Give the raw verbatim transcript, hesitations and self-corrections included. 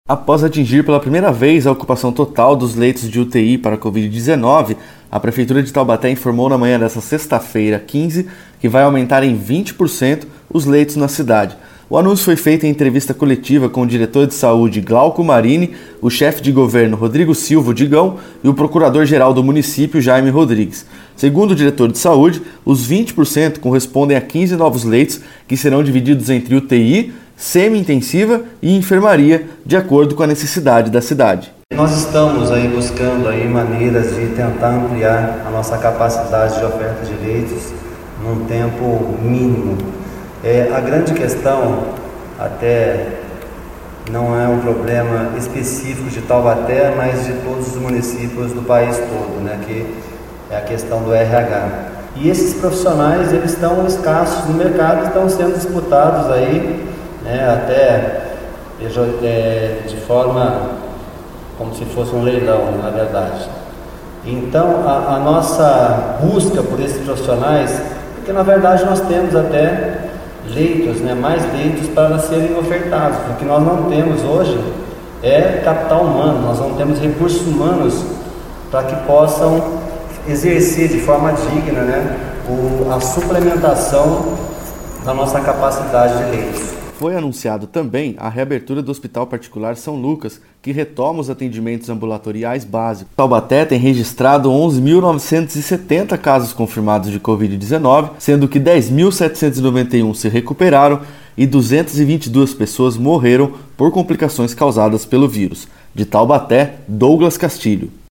Após atingir pela primeira vez a ocupação total dos leitos de U T I para a covid dezenove, a Prefeitura de Taubaté informou na manhã desta sexta-feira, quinze, que vai aumentar em vinte por cento os leitos na cidade. O anúncio foi feito em entrevista coletiva com o diretor de saúde Glauco Marini, o chefe de governo Rodrigo Silva Digão e o procurador-geral do município Jaime Rodrigues. Segundo o diretor de saúde, os vinte por cento correspondem a quinze novos leitos que serão divididos entre U T I, semi-intensiva e enfermaria, de acordo com a necessidade da cidade. Nós estamos aí buscando aí maneiras de tentar ampliar a nossa capacidade de oferta de leitos num tempo mínimo. É, a grande questão, até não é um problema específico de Taubaté, mas de todos os municípios do país todo, né, que é a questão do R H. E esses profissionais, eles estão escassos no mercado, estão sendo disputados aí, né, até é, de forma como se fosse um leilão, na verdade. Então, a, a nossa busca por esses profissionais, porque na verdade nós temos até leitos, né, mais leitos para serem ofertados. O que nós não temos hoje é capital humano, nós não temos recursos humanos para que possam exercer de forma digna, né, o, a suplementação da nossa capacidade de leitos. Foi anunciado também a reabertura do Hospital Particular São Lucas, que retoma os atendimentos ambulatoriais básicos. Taubaté tem registrado onze mil novecentos e setenta casos confirmados de covid dezenove, sendo que dez mil setecentos e noventa e um se recuperaram e duzentas e vinte e duas pessoas morreram por complicações causadas pelo vírus. De Taubaté, Douglas Castilho.